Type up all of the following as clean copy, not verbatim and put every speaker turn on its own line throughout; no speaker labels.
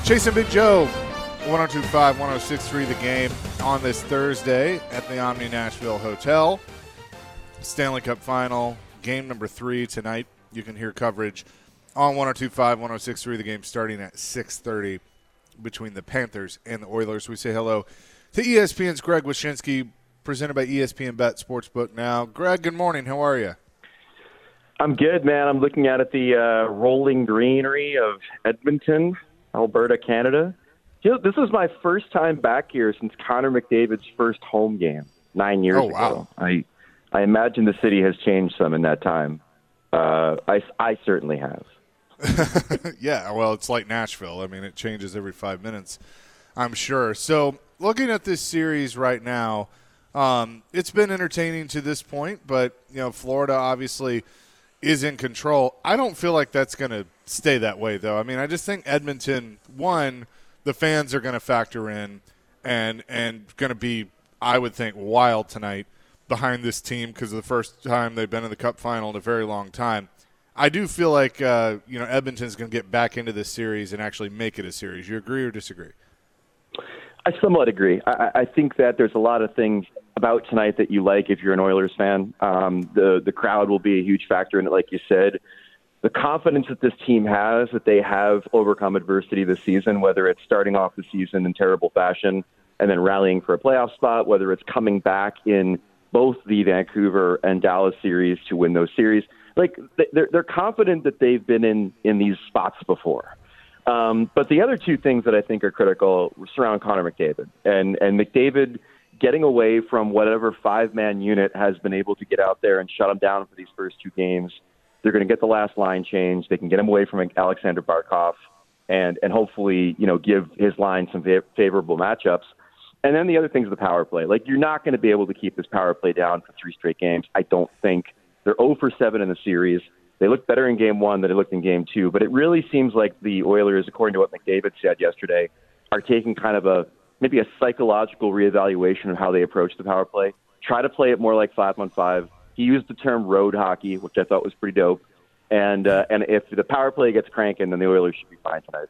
Chase and Big Joe, 102.5, 106.3 The Game on this Thursday at the Omni Nashville Hotel. Stanley Cup Final, game number 3 tonight. You can hear coverage on 102.5, 106.3 The Game starting at 6:30 between the Panthers and the Oilers. We say hello to ESPN's Greg Wyshynski, presented by ESPN Bet Sportsbook Now. Greg, good morning. How are you?
I'm good, man. I'm looking out at the rolling greenery of Edmonton, Alberta, Canada. You know, this is my first time back here since Connor McDavid's first home game 9 years ago. I imagine the city has changed some in that time. I certainly have.
Yeah, well, it's like Nashville. I mean, it changes every 5 minutes, I'm sure. So looking at this series right now, it's been entertaining to this point, but, you know, Florida obviously is in control. I don't feel like that's going to stay that way, though. I mean, I just think Edmonton, one, the fans are going to factor in and going to be, I would think, wild tonight behind this team because of the first time they've been in the Cup final in a very long time. I do feel like, Edmonton's going to get back into this series and actually make it a series. You agree or disagree?
I somewhat agree. I think that there's a lot of things about tonight that you like if you're an Oilers fan. The crowd will be a huge factor in it, like you said. The confidence that this team has, that they have overcome adversity this season, whether it's starting off the season in terrible fashion and then rallying for a playoff spot, whether it's coming back in both the Vancouver and Dallas series to win those series. Like, they're confident that they've been in these spots before. But the other two things that I think are critical surround Connor McDavid. And McDavid getting away from whatever five-man unit has been able to get out there and shut him down for these first two games. They're going to get the last line changed. They can get him away from Alexander Barkov and hopefully, give his line some favorable matchups. And then the other thing is the power play. Like, you're not going to be able to keep this power play down for 3 straight games, I don't think. They're 0 for 7 in the series. They looked better in Game 1 than they looked in Game 2, but it really seems like the Oilers, according to what McDavid said yesterday, are taking kind of maybe a psychological reevaluation of how they approach the power play. Try to play it more like 5-on-5. He used the term road hockey, which I thought was pretty dope. And if the power play gets cranking, then the Oilers should be fine tonight.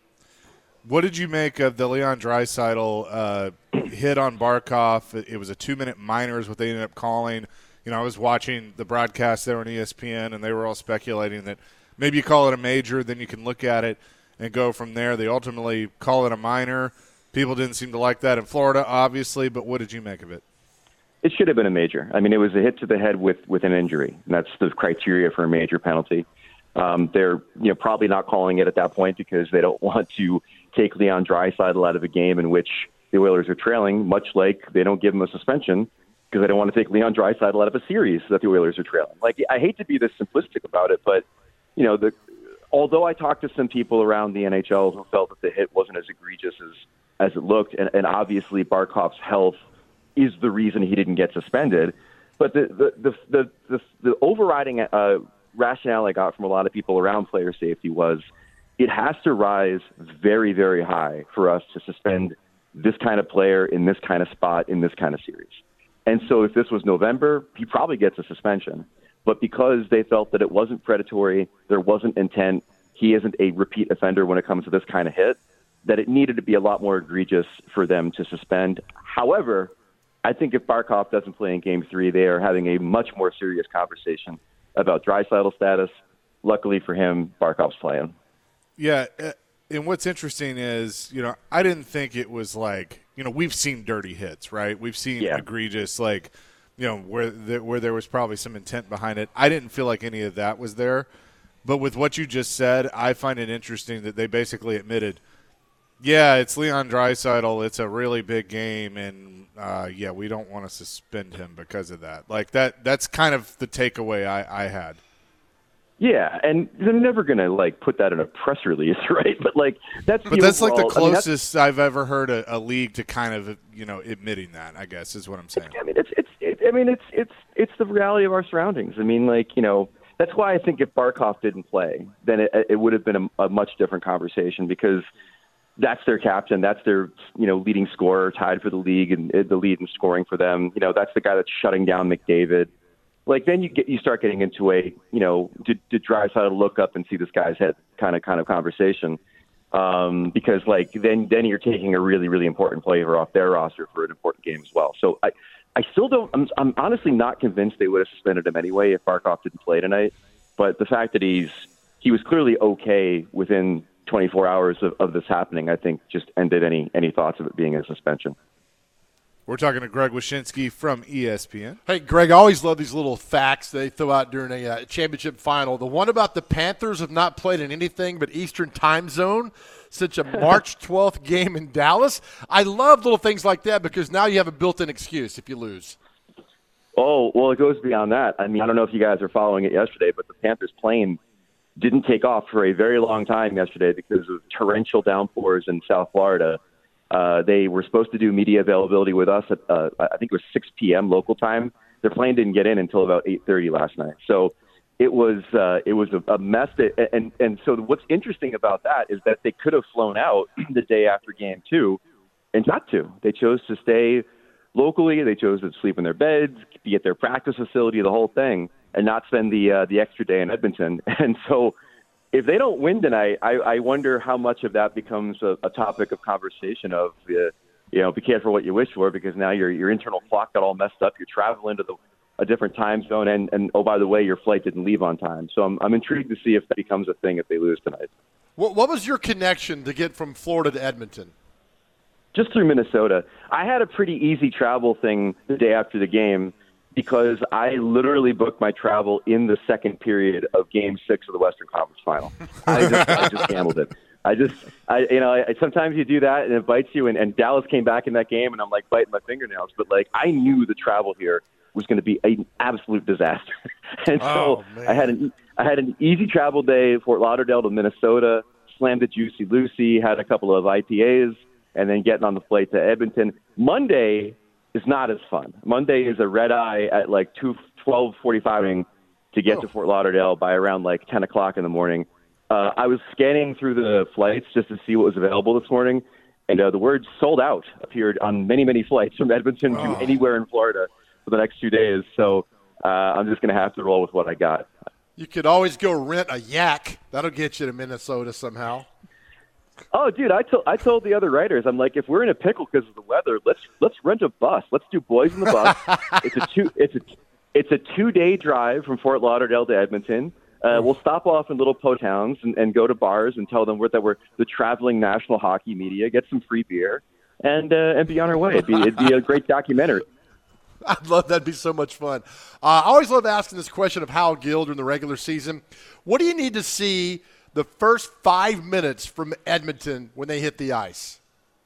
What did you make of the Leon Draisaitl hit on Barkov? It was a 2-minute minor is what they ended up calling. I was watching the broadcast there on ESPN, and they were all speculating that maybe you call it a major, then you can look at it and go from there. They ultimately call it a minor. People didn't seem to like that in Florida, obviously, but what did you make of it?
It should have been a major. I mean, it was a hit to the head with an injury, and that's the criteria for a major penalty. They're probably not calling it at that point because they don't want to take Leon Draisaitl out of a game in which the Oilers are trailing, much like they don't give him a suspension because they don't want to take Leon Draisaitl out of a series that the Oilers are trailing. Like, I hate to be this simplistic about it, but although I talked to some people around the NHL who felt that the hit wasn't as egregious as it looked, and obviously Barkov's health is the reason he didn't get suspended, but the overriding rationale I got from a lot of people around player safety was it has to rise very, very high for us to suspend this kind of player in this kind of spot in this kind of series. And so if this was November, he probably gets a suspension. But because they felt that it wasn't predatory, there wasn't intent, he isn't a repeat offender when it comes to this kind of hit, that it needed to be a lot more egregious for them to suspend. However, I think if Barkov doesn't play in Game 3, they are having a much more serious conversation about Draisaitl status. Luckily for him, Barkov's playing.
Yeah, and what's interesting is, I didn't think it was like, we've seen dirty hits, right? We've seen egregious, like, where there was probably some intent behind it. I didn't feel like any of that was there. But with what you just said, I find it interesting that they basically admitted, yeah, it's Leon Draisaitl. It's a really big game, and, we don't want to suspend him because of that. Like, that's kind of the takeaway I had.
Yeah, and they're never going to, put that in a press release, right? But, that's the
that's
overall,
like the closest I've ever heard a league to kind of, admitting that, I guess, is what I'm saying.
It's the reality of our surroundings. I mean, that's why I think if Barkov didn't play, then it would have been a much different conversation because that's their captain. That's their, leading scorer, tied for the league and the lead in scoring for them. That's the guy that's shutting down McDavid. Then you start getting into a, did Draisaitl look up and see this guy's head kind of conversation. because like then you're taking a really, really important player off their roster for an important game as well. So I still don't. I'm honestly not convinced they would have suspended him anyway if Barkov didn't play tonight. But the fact that he was clearly okay within 24 hours of this happening, I think just ended any thoughts of it being a suspension.
We're talking to Greg Wyshynski from ESPN.
Hey, Greg, I always love these little facts they throw out during a championship final. The one about the Panthers have not played in anything but Eastern time zone since a March 12th game in Dallas. I love little things like that because now you have a built-in excuse if you lose.
Oh, well, it goes beyond that. I mean, I don't know if you guys are following it yesterday, but the Panthers plane didn't take off for a very long time yesterday because of torrential downpours in South Florida. They were supposed to do media availability with us at, I think it was 6 p.m. local time. Their plane didn't get in until about 8:30 last night. So it was a mess. And so what's interesting about that is that they could have flown out the day after game 2 and not to. They chose to stay locally. They chose to sleep in their beds, be at their practice facility, the whole thing, and not spend the extra day in Edmonton. And so if they don't win tonight, I wonder how much of that becomes a topic of conversation of, be careful what you wish for, because now your internal clock got all messed up. You're traveling to a different time zone, and oh, by the way, your flight didn't leave on time. So I'm intrigued to see if that becomes a thing if they lose tonight.
What was your connection to get from Florida to Edmonton?
Just through Minnesota. I had a pretty easy travel thing the day after the game, because I literally booked my travel in the second period of Game 6 of the Western Conference Final. I just gambled it. Sometimes you do that and it bites you. And Dallas came back in that game, and I'm like biting my fingernails. But like I knew the travel here was going to be an absolute disaster, and so I had an easy travel day, Fort Lauderdale to Minnesota. Slammed a Juicy Lucy, had a couple of IPAs, and then getting on the flight to Edmonton. Monday is not as fun. Monday is a red eye at like 12:45 to get to Fort Lauderdale by around like 10 o'clock in the morning. I was scanning through the flights just to see what was available this morning, and the word sold out appeared on many, many flights from Edmonton to anywhere in Florida for the next 2 days. So I'm just going to have to roll with what I got.
You could always go rent a yak. That'll get you to Minnesota somehow.
Oh, dude, I told the other writers, I'm like, if we're in a pickle because of the weather, let's rent a bus. Let's do Boys in the Bus. It's a 2-day drive from Fort Lauderdale to Edmonton. We'll stop off in little towns and go to bars and tell them that we're the traveling national hockey media, get some free beer, and be on our way. It'd be a great documentary.
I'd love that'd be so much fun. I always love asking this question of Hal Gill during the regular season. What do you need to see the first 5 minutes from Edmonton when they hit the ice?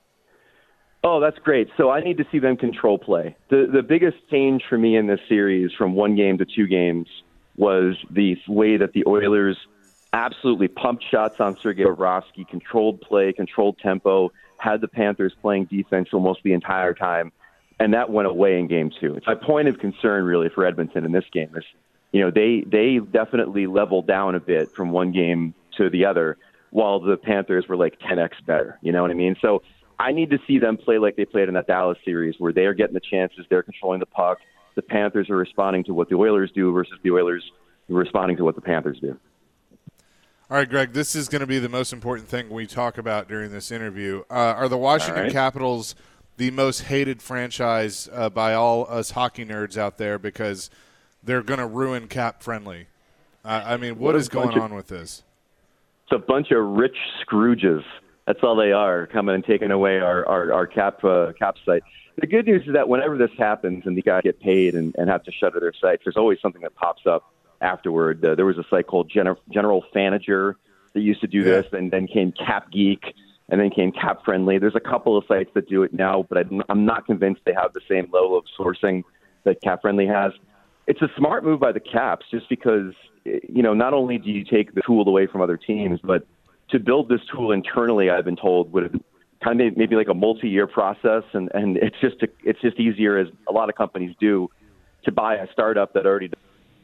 Oh, that's great. So I need to see them control play. The biggest change for me in this series from 1 game to 2 games was the way that the Oilers absolutely pumped shots on Sergei Bobrovsky, controlled play, controlled tempo, had the Panthers playing defense almost the entire time, and that went away in game 2. It's my point of concern really for Edmonton in this game is, they definitely leveled down a bit from 1 game to the other, while the Panthers were like 10x better. You know what I mean? So I need to see them play like they played in that Dallas series, where they are getting the chances, they're controlling the puck. The Panthers are responding to what the Oilers do versus the Oilers responding to what the Panthers do.
All right, Greg, this is going to be the most important thing we talk about during this interview. Are the Washington Capitals the most hated franchise by all us hockey nerds out there because they're going to ruin cap friendly? I mean, what is going on with this?
It's a bunch of rich Scrooges. That's all they are, coming and taking away our cap site. The good news is that whenever this happens and the guys get paid and have to shutter their sites, there's always something that pops up afterward. There was a site called General Fanager that used to do this, and then came Cap Geek, and then came Cap Friendly. There's a couple of sites that do it now, but I'm not convinced they have the same level of sourcing that Cap Friendly has. It's a smart move by the Caps, just because, not only do you take the tool away from other teams, but to build this tool internally, I've been told, would kind of maybe like a multi-year process, and it's just easier, as a lot of companies do, to buy a startup that already does.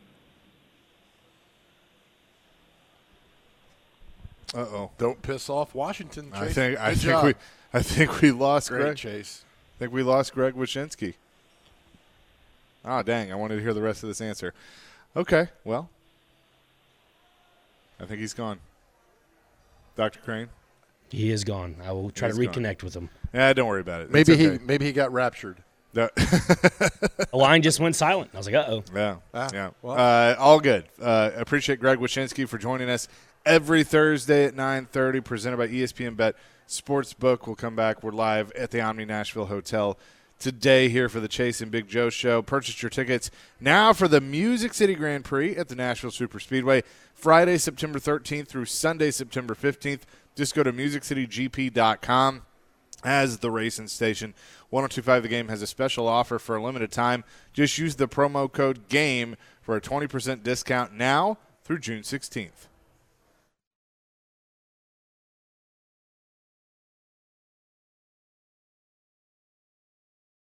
Uh-oh.
Don't piss off Washington, Chase.
I think we lost
Great,
Greg.
Chase.
I think we lost Greg Wyshynski. Ah, dang, I wanted to hear the rest of this answer. Okay, well, I think he's gone. Dr. Crane?
He is gone. I will try to reconnect with him.
Yeah, don't worry about it.
Maybe he got raptured.
The line just went silent. I was like, uh-oh.
Yeah.
Well.
All good. Appreciate Greg Wyshynski for joining us every Thursday at 9:30, presented by ESPN Bet Sportsbook. We'll come back. We're live at the Omni Nashville Hotel today here for the Chase and Big Joe Show. Purchase your tickets now for the Music City Grand Prix at the Nashville Superspeedway, Friday, September 13th through Sunday, September 15th. Just go to musiccitygp.com. As the racing station, 102.5 The Game has a special offer for a limited time. Just use the promo code GAME for a 20% discount now through June 16th.